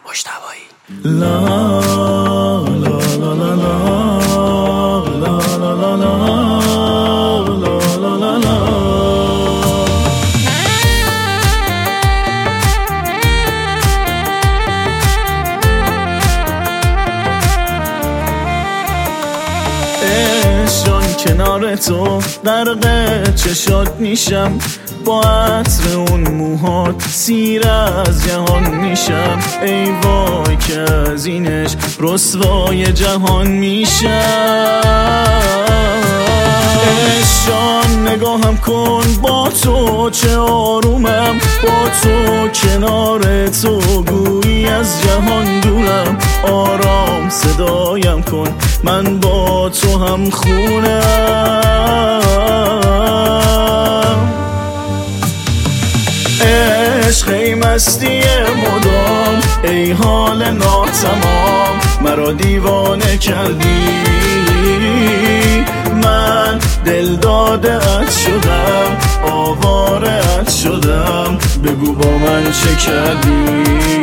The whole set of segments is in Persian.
مجتبی. لا لا لا لا لا لا لا لا لا. جان کنار تو غرق چشات میشم، با عطر اون موهات سیر از جهان میشم. ای وای که از اینش رسوای جهان میشم. جان نگاهم کن با تو چه آرومم، با تو کنار تو گویی از جهان دورم. آرام صدایم کن من با تو هم خونم. عشق ای مستی مدام، ای حال ناتمام، مرا دیوانه کردی. من دل داده ات شدم، آواره ات شدم، بگو با من چه کردی.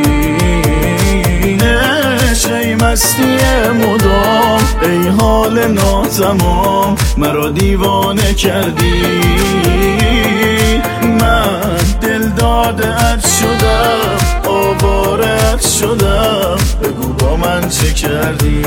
عشق ای مستی مدام، ای حال ناتمام، مرا دیوانه کردی. من دل داده ات شدم، آواره ات شدم، بگو با من چه کردی.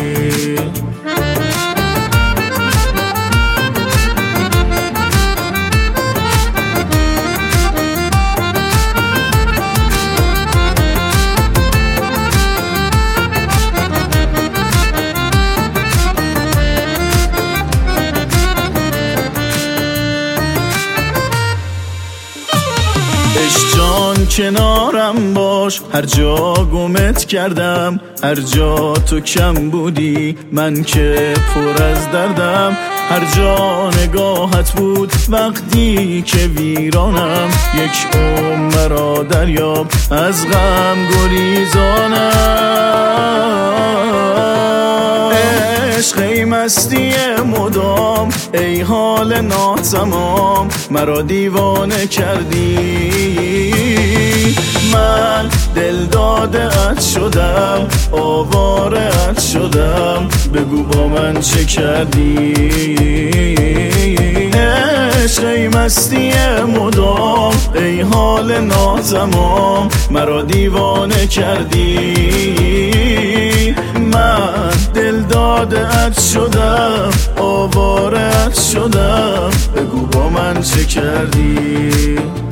جان کنارم باش، هر جا گمت کردم، هر جا تو کم بودی من که پر از دردم. هر جا نگاهت بود وقتی که ویرانم، یک عمر را دریاب از غم گریزانم. عشق ای مستی مدام، ای حال ناتمام، مرا دیوانه کردی. من دل داده ات شدم، آواره ات شدم، بگو با من چه کردی. عشق ای مستی مدام، ای حال ناتمام، مرا دیوانه کردی. من دل داده ات شدم، آواره ات شدم، بگو با من چه کردی.